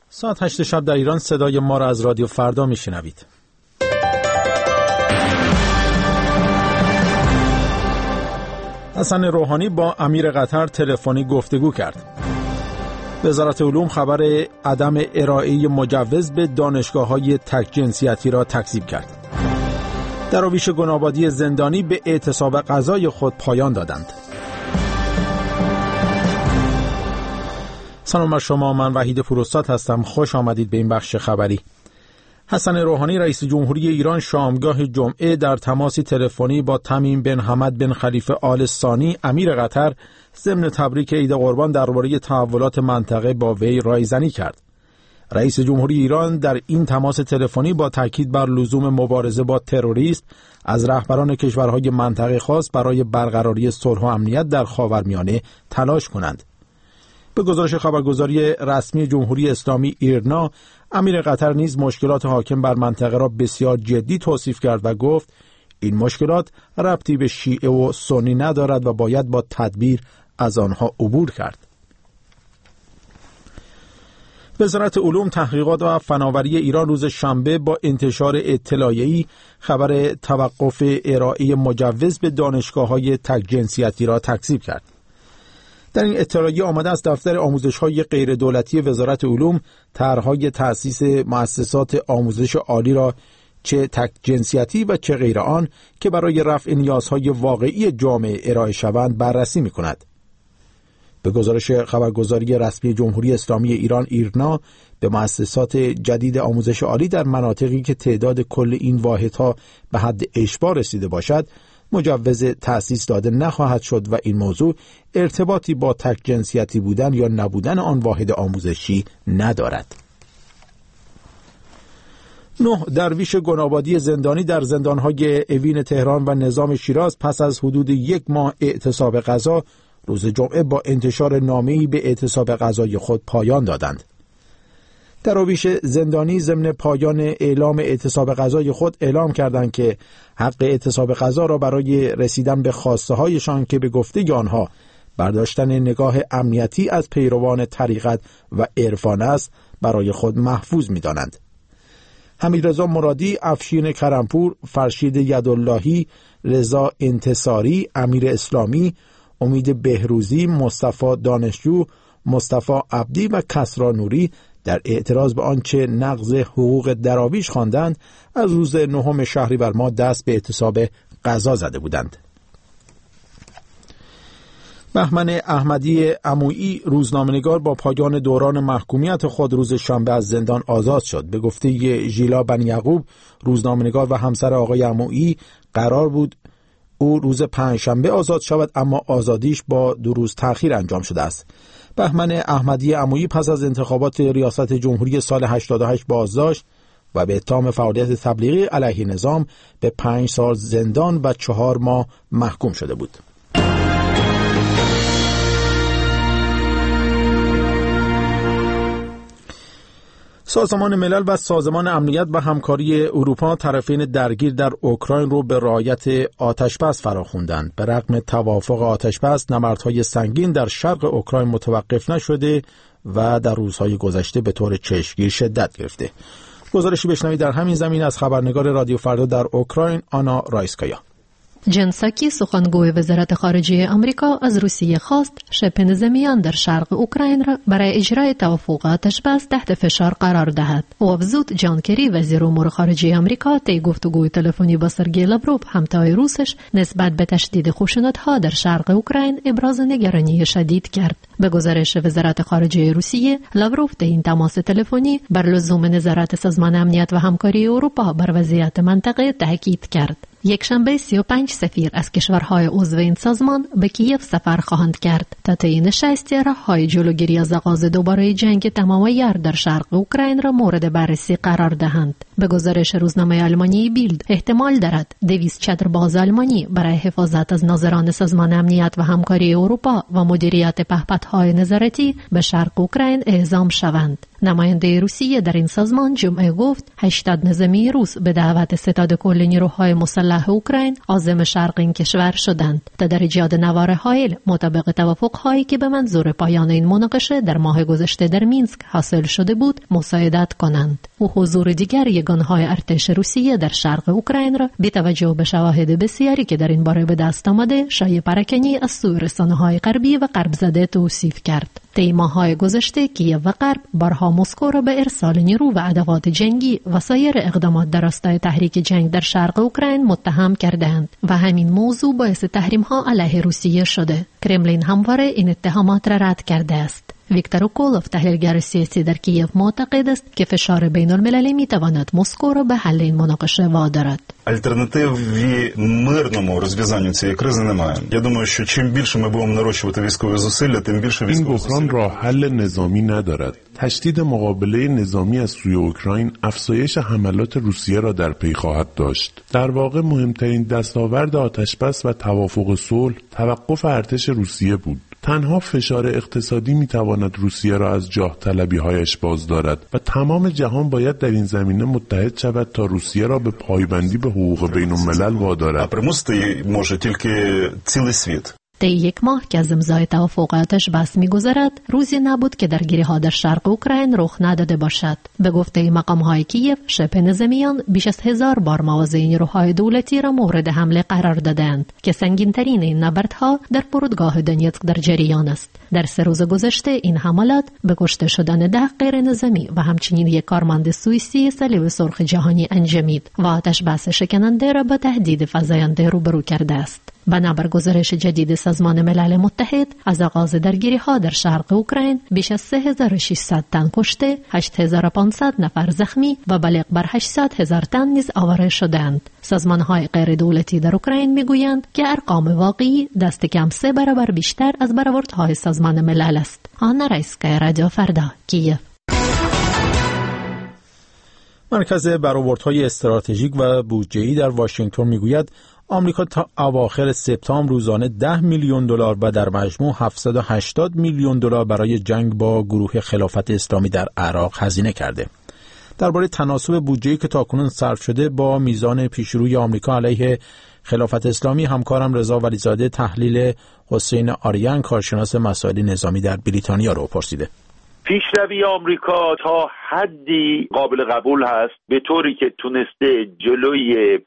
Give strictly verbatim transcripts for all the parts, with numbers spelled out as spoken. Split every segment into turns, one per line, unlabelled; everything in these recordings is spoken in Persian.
ساعت هشت شب در ایران صدای ما را از رادیو فردا میشنوید. حسن روحانی با امیر قطر تلفنی گفتگو کرد. وزارت علوم خبر عدم ارائه مجوز به دانشگاه‌های تک جنسیتی را تکذیب کرد. دراویش گنابادی زندانی به اعتصاب غذای خود پایان دادند. سلام بر شما، من وحید پوراستاد هستم. خوش آمدید به این بخش خبری. حسن روحانی رئیس جمهوری ایران شامگاه جمعه در تماسی تلفنی با تمیم بن حمد بن خلیفه آل ثانی امیر قطر ضمن تبریک عید قربان درباره تحولات منطقه با وی رایزنی کرد. رئیس جمهوری ایران در این تماس تلفنی با تاکید بر لزوم مبارزه با تروریسم از رهبران کشورهای منطقه خاص برای برقراری صلح و امنیت در خاورمیانه تلاش کنند. به گزارش خبرگزاری رسمی جمهوری اسلامی ایرنا، امیر قطر نیز مشکلات حاکم بر منطقه را بسیار جدی توصیف کرد و گفت این مشکلات ربطی به شیعه و سنی ندارد و باید با تدبیر از آنها عبور کرد. وزارت علوم، تحقیقات و فناوری ایران روز شنبه با انتشار اطلاعیه‌ای خبر توقف ارائه مجوز به دانشگاه‌های تک جنسیتی را تکذیب کرد. در این اطلاعیه آمده است دفتر آموزش‌های غیر دولتی وزارت علوم طرح‌های تأسیس مؤسسات آموزش عالی را چه تک جنسیتی و چه غیر آن که برای رفع نیازهای واقعی جامعه ارائه شوند بررسی می‌کند. به گزارش خبرگزاری رسمی جمهوری اسلامی ایران ایرنا، به مؤسسات جدید آموزش عالی در مناطقی که تعداد کل این واحدها به حد اشباع رسیده باشد مجوز تأسیس داده نخواهد شد و این موضوع ارتباطی با تک جنسیتی بودن یا نبودن آن واحد آموزشی ندارد. نه درویش گنابادی زندانی در زندانهای اوین تهران و نظام شیراز پس از حدود یک ماه اعتصاب غذا روز جمعه با انتشار نامه‌ای به اعتصاب غذای خود پایان دادند. دراویش زندانی ضمن پایان اعلام اعتصاب غذای خود اعلام کردند که حق اعتصاب غذا را برای رسیدن به خواسته هایشان که به گفته آنها برداشتن نگاه امنیتی از پیروان طریقت و عرفان است برای خود محفوظ می دانند. حمیدرضا مرادی، افشین کرمپور، فرشید یداللهی، رضا انتصاری، امیر اسلامی، امید بهروزی، مصطفی دانشجو، مصطفی عبدی و کسری نوری در اعتراض به آنچه نقض حقوق دراویش خواندند از روز نهم شهریور ماه دست به اعتصاب غذا زده بودند. بهمن احمدی عمویی، روزنامه‌نگار، با پایان دوران محکومیت خود روز شنبه از زندان آزاد شد. به گفته ژیلا بن یعقوب، روزنامه‌نگار و همسر آقای عمویی، قرار بود او روز پنجشنبه آزاد شود، اما آزادیش با دو روز تأخیر انجام شده است. بهمن احمدی عمویی پس از انتخابات ریاست جمهوری سال هشتاد و هشت بازداشت و به اتهام فعالیت تبلیغی علیه نظام به پنج سال زندان و چهار ماه محکوم شده بود. سازمان ملل و سازمان امنیت و همکاری اروپا طرفین درگیر در اوکراین رو به رعایت آتشبس فراخواندند. به رغم توافق آتشبس، نبردهای سنگین در شرق اوکراین متوقف نشده و در روزهای گذشته به طور چشمگیر شدت گرفته. گزارشی بشنوید در همین زمین از خبرنگار رادیو فردا در اوکراین، آنا رایسکایا.
جن ساکی، سخنگوی وزارت خارجه آمریکا، از روسیه خواست شبه نظامیان در شرق اوکراین را برای اجرای توافق آتشبس تحت فشار قرار دهد. او افزود جان کری، وزیر امور خارجه آمریکا، طی گفتگوی تلفنی با سرگئی لاوروف، همتای روسش، نسبت به تشدید خشونت‌ها در شرق اوکراین ابراز نگرانی شدید کرد. به گزارش وزارت خارجه روسیه، لاوروف در این تماس تلفنی بر لزوم نظارت سازمان امنیت و همکاری اروپا بر وضعیت منطقه تاکید کرد. یک شنبه سی و پنج سفیر از کشورهای عضو این سازمان به کیف سفر خواهند کرد تا طی نشست راه‌های جلوگیری از آغاز دوباره جنگ تمام عیار در شرق اوکراین را مورد بررسی قرار دهند. به گزارش روزنامه آلمانی بیلد، احتمال دارد دویست چادرباز آلمانی برای حفاظت از ناظران سازمان امنیت و همکاری اروپا و مدیریت پهپادهای نظارتی به شرق اوکراین اعزام شوند. نماینده روسیه در این سازمان جمعه گفت هشتاد نظامی روس به دعوت ستاد کل نیروهای مسلح اوکراین عازم شرق این کشور شدند تا در ایجاد نوار حائل مطابق توافق‌هایی که به منظور پایان این مناقشه در ماه گذشته در مینسک حاصل شده بود مساعدت کنند. و حضور دیگر یگانهای ارتش روسیه در شرق اوکراین را بی توجه به شواهد بسیاری که در این باره به دست آمده شایع پراکنی از سوی رسانه‌های غربی و غرب زده توصیف کرد. طی ماه‌های گذشته کیف و غرب بارها مسکو را به ارسال نیرو و ادوات جنگی و سایر اقدامات در راستای تحریک جنگ در شرق اوکراین متهم کردند و همین موضوع باعث تحریم‌ها علیه روسیه شده. کرملین همواره این اتهامات را رد کرده است. ویکتور اوکولوف تحلیلگر سیاسی در کیف معتقد است که فشار بین المللی می تواند مسکو را به حل این مناقشه وادارد.
Альтернативи мирному розв'язанню цієї кризи немає. Я думаю, що чим більше ми будемо нарощувати військові зусилля, тим більше
військові зусилля. این بحران راه حل نظامی ندارد. تشدید مقابله نظامی از سوی اوکراین افزایش حملات روسیه را در پی خواهد داشت. در واقع مهمترین دستاورد آتشبس و توافق صلح توقف ارتش روسیه بود. تنها فشار اقتصادی میتواند روسیه را از جاه طلبی‌هایش باز دارد و تمام جهان باید در این زمینه متحد شود تا روسیه را به پایبندی به حقوق بین الملل وادارد.
طی یک ماه که از امضای توافق آتشبس می‌گذرد، روزی نبود که درگیری‌ها در شرق اوکراین رخ نداده باشد. به گفته مقام‌های کیف، شبه نظامیان بیش از هزار بار مواضع نیروهای دولتی را مورد حمله قرار دادند که سنگین‌ترین این نبردها در فرودگاه دونیتسک در جریان است. در سه روز گذشته این حملات به کشته شدن ده غیر نظامی و همچنین یک کارمند سوئیسی صلیب سرخ جهانی انجامید و آتشبس شکننده را با تهدید فزاینده روبرو کرده است. بنابر گزارش جدید سازمان ملل متحد، از آغاز درگیری‌ها در شرق اوکراین بیش از سه هزار و ششصد تن کشته، هشت هزار و پانصد نفر زخمی و بالغ بر هشتصد هزار تن نیز آواره شدند. سازمان‌های غیر دولتی در اوکراین می‌گویند که ارقام واقعی دست کم سه برابر بیشتر از برآوردهای سازمان ملل است. آنا رایسکایا، رادیو فردا، کیف.
مرکز برآوردهای استراتژیک و بودجه‌ای در واشنگتن می‌گوید آمریکا تا اواخر سپتامبر روزانه ده میلیون دلار و در مجموع هفتصد و هشتاد میلیون دلار برای جنگ با گروه خلافت اسلامی در عراق هزینه کرده. درباره تناسب بودجه‌ای که تاکنون صرف شده با میزان پیشروی آمریکا علیه خلافت اسلامی، همکارم رضا ولیزاده تحلیل حسین آریان کارشناس مسائل نظامی در بریتانیا رو پرسیده.
پیشروی آمریکا تا حدی قابل قبول هست، به طوری که تونسته جلوی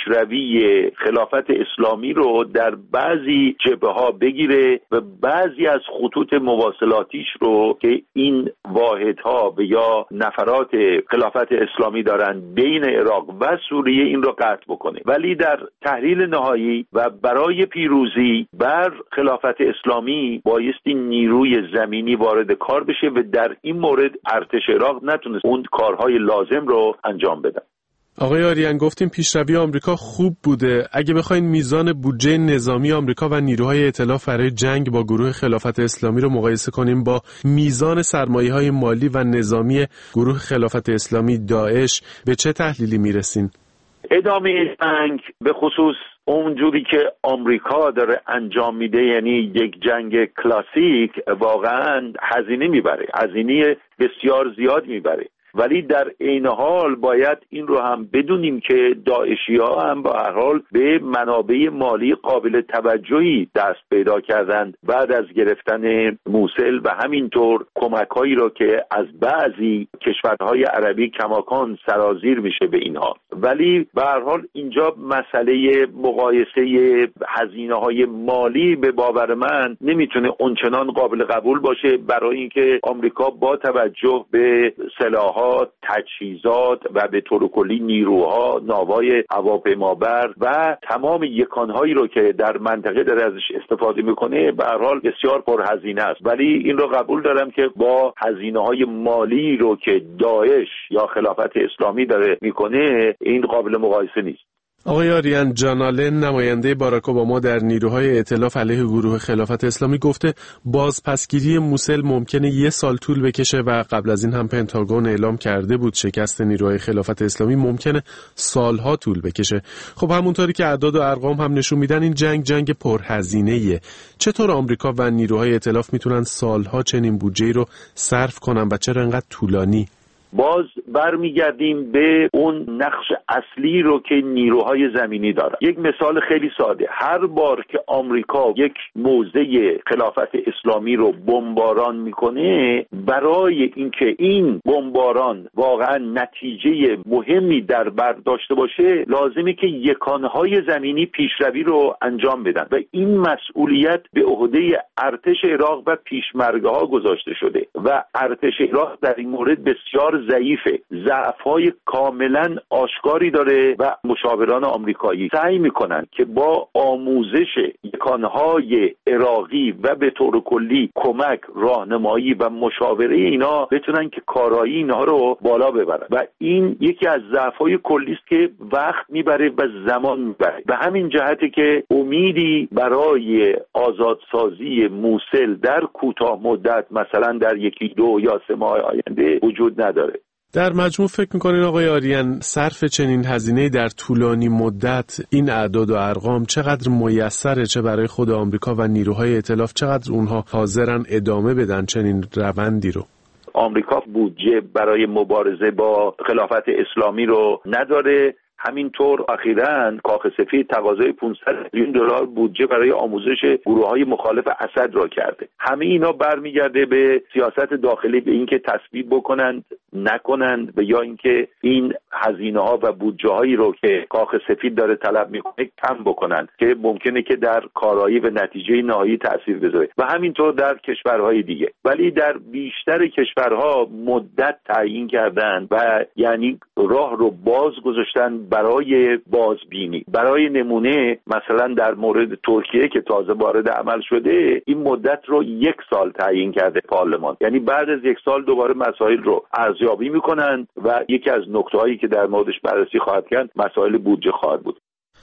پیشروی خلافت اسلامی رو در بعضی جبهه‌ها بگیره و بعضی از خطوط مواصلاتیش رو که این واحدها و یا نفرات خلافت اسلامی دارن بین عراق و سوریه این رو قطع بکنه. ولی در تحلیل نهایی و برای پیروزی بر خلافت اسلامی بایستی نیروی زمینی وارد کار بشه و در این مورد ارتش عراق نتونست اون کارهای لازم رو انجام بدن.
آقای آریان، گفتیم پیشروی آمریکا خوب بوده. اگه بخواین میزان بودجه نظامی آمریکا و نیروهای ائتلاف برای جنگ با گروه خلافت اسلامی رو مقایسه کنیم با میزان سرمایه‌های مالی و نظامی گروه خلافت اسلامی داعش، به چه تحلیلی میرسین؟
ادامه جنگ به خصوص اونجوری که آمریکا داره انجام میده، یعنی یک جنگ کلاسیک، واقعا هزینه میبره، هزینه بسیار زیاد میبره. ولی در عین حال باید این رو هم بدونیم که داعشی‌ها هم با هر حال به منابع مالی قابل توجهی دست پیدا کردند بعد از گرفتن موصل و همینطور کمک‌هایی رو که از بعضی کشورهای عربی کماکان سرازیر میشه به اینها. ولی به هر حال اینجا مسئله مقایسه هزینه‌های مالی به باور من نمیتونه اونچنان قابل قبول باشه، برای اینکه آمریکا با توجه به سلاح تجهیزات و به طور کلی نیروها، ناوهای هواپیمابر و تمام یکانهایی رو که در منطقه داره ازش استفاده میکنه به هر حال بسیار پرهزینه است. ولی این رو قبول دارم که با هزینه‌های مالی رو که داعش یا خلافت اسلامی داره میکنه این قابل مقایسه نیست.
آقای آریان، جان آلن نماینده باراک اوباما در نیروهای ائتلاف علیه گروه خلافت اسلامی گفته بازپسگیری موسل ممکنه یه سال طول بکشه و قبل از این هم پنتاگون اعلام کرده بود شکست نیروهای خلافت اسلامی ممکنه سالها طول بکشه. خب همونطوری که اعداد و ارقام هم نشون میدن این جنگ جنگ پرهزینه‌ایه. چطور آمریکا و نیروهای ائتلاف میتونن سالها چنین بودجه‌ای رو صرف کنن و چرا انقدر طولانی؟
باز برمیگردیم به اون نقش اصلی رو که نیروهای زمینی دارن. یک مثال خیلی ساده، هر بار که آمریکا یک موضع خلافت اسلامی رو بمباران میکنه، برای اینکه این بمباران واقعا نتیجه مهمی در بر داشته باشه لازمه که یکانهای زمینی پیشروی رو انجام بدن و این مسئولیت به عهده ارتش عراق و پیشمرگه ها گذاشته شده و ارتش عراق در این مورد بسیار ضعیفه، ضعف‌های کاملا آشکاری داره و مشاوران آمریکایی سعی میکنن که با آموزش یکانهای عراقی و به طور کلی کمک، راهنمایی و مشاوره اینا بتونن که کارایی اینها رو بالا ببرن و این یکی از ضعف‌های کلی است که وقت میبره و زمان میبره. به همین جهته که امیدی برای آزادسازی موسل در کوتاه مدت، مثلا در یکی دو یا سه ماه آینده وجود نداره.
در مجموع فکر میکنین آقای آریان صرف چنین هزینه‌ای در طولانی مدت این اعداد و ارقام چقدر میسره، چه برای خود آمریکا و نیروهای ائتلاف، چقدر اونها حاضرن ادامه بدن چنین روندی رو؟
آمریکا بودجه برای مبارزه با خلافت اسلامی رو نداره. همینطور اخیراً کاخ سفید تقاضای پانصد میلیون دلار بودجه برای آموزش گروه‌های مخالف اسد را کرده. همه اینا برمیگرده به سیاست داخلی، به اینکه تصویب بکنند نکنند و یا اینکه این هزینه‌ها و بودجه‌هایی رو که کاخ سفید داره طلب می‌کنه کم بکنند که ممکنه که در کارایی و نتیجه نهایی تأثیر بذاره و همینطور در کشورهای دیگه. ولی در بیشتر کشورها مدت تعیین کردن و یعنی راه رو باز گذاشتن برای بازبینی. برای نمونه مثلا در مورد ترکیه که تازه وارد عمل شده، این مدت رو یک سال تعیین کرده پارلمان، یعنی بعد از یک سال دوباره مسائل رو ارزیابی میکنند و یکی از نکته‌هایی که در موردش بررسی خواهد کرد مسائل بودجه خواهد بود.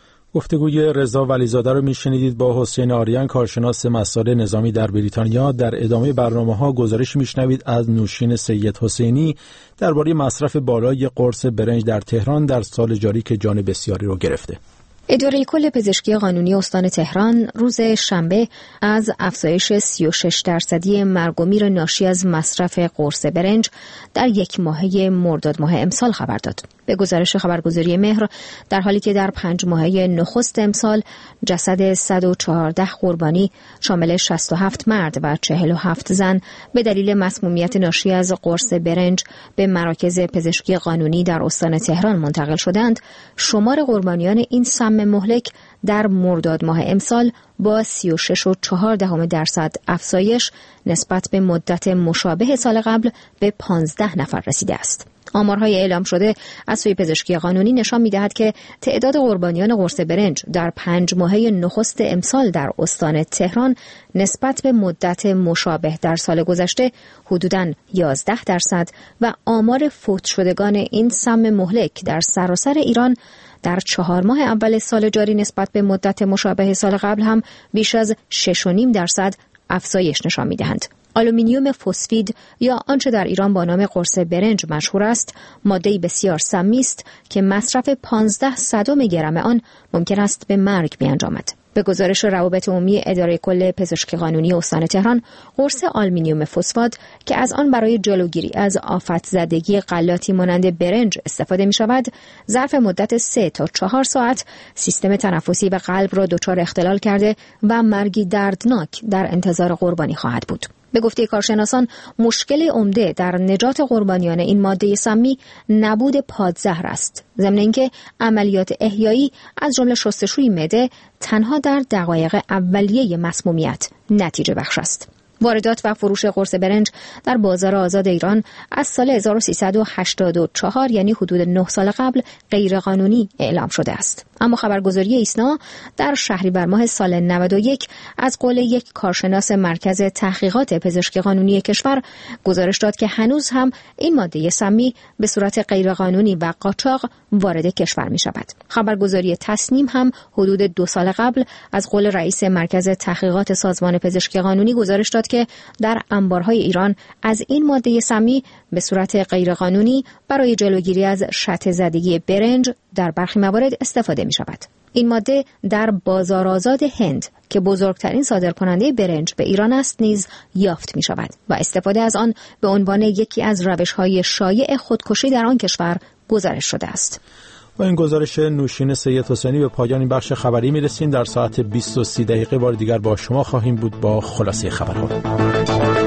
گفتگوی رضا ولیزاده رو میشنیدید با حسین آریان، کارشناس مسائل نظامی در بریتانیا. در ادامه برنامه‌ها گزارش میشنوید از نوشین سید حسینی درباره مصرف بالای قرص برنج در تهران در سال جاری که جان بسیاری رو گرفته.
اداره کل پزشکی قانونی استان تهران روز شنبه از افزایش سی و شش درصدی مرگ و میر ناشی از مصرف قرص برنج در یک ماهه مرداد ماه امسال خبر داد. به گزارش خبرگزاری مهر، در حالی که در پنج ماهه نخست امسال جسد صد و چهارده قربانی شامل شصت و هفت مرد و چهل و هفت زن به دلیل مسمومیت ناشی از قرص برنج به مراکز پزشکی قانونی در استان تهران منتقل شدند، شمار قربانیان این سم مهلک در مرداد ماه امسال با سی و شش و چهار دهم درصد افزایش نسبت به مدت مشابه سال قبل به پانزده نفر رسیده است. آمارهای اعلام شده از سوی پزشکی قانونی نشان می‌دهد که تعداد قربانیان قرص برنج در پنج ماهه نخست امسال در استان تهران نسبت به مدت مشابه در سال گذشته حدوداً یازده درصد و آمار فوت شدگان این سم مهلک در سراسر ایران در چهار ماه اول سال جاری نسبت به مدت مشابه سال قبل هم بیش از شش و نیم درصد افزایش نشان می‌دهند. آلومینیوم فسفید یا آنچه در ایران با نام قرص برنج مشهور است، ماده‌ای بسیار سمی است که مصرف پانزده صدم گرم آن ممکن است به مرگ بیانجامد. به گزارش روابط عمومی اداره کل پزشکی قانونی استان تهران، قرص آلومینیوم فسفاد که از آن برای جلوگیری از آفت زدگی غلاتی مانند برنج استفاده می شود، ظرف مدت سه تا چهار ساعت سیستم تنفسی و قلب را دچار اختلال کرده و مرگی دردناک در انتظار قربانی خواهد بود. به گفته کارشناسان، مشکل عمده در نجات قربانیان این ماده سمی نبود پادزهر است، ضمن اینکه عملیات احیایی از جمله شستشوی معده تنها در دقایق اولیه مسمومیت نتیجه بخش است. واردات و فروش قرص برنج در بازار آزاد ایران از سال هزار و سیصد و هشتاد و چهار یعنی حدود نه سال قبل غیرقانونی اعلام شده است. اما خبرگزاری ایسنا در شهریور ماه سال نود و یک از قول یک کارشناس مرکز تحقیقات پزشکی قانونی کشور گزارش داد که هنوز هم این ماده سمی به صورت غیرقانونی و قاچاق وارد کشور می شود. خبرگزاری تصنیم هم حدود دو سال قبل از قول رئیس مرکز تحقیقات سازمان پزشکی قانونی گزارش داد که در انبارهای ایران از این ماده سمی به صورت غیرقانونی برای جلوگیری از شطه زدگی برنج در برخی موارد استفاده می شود. این ماده در بازار آزاد هند که بزرگترین صادرکننده برنج به ایران است نیز یافت می شود و استفاده از آن به عنوان یکی از روش‌های شایع خودکشی در آن کشور گزارش شده است.
و این گزارش نوشین سید حسینی به پایان این بخش خبری می رسیم. در ساعت بیست و سه دقیقه بار دیگر با شما خواهیم بود با خلاصه خبرها.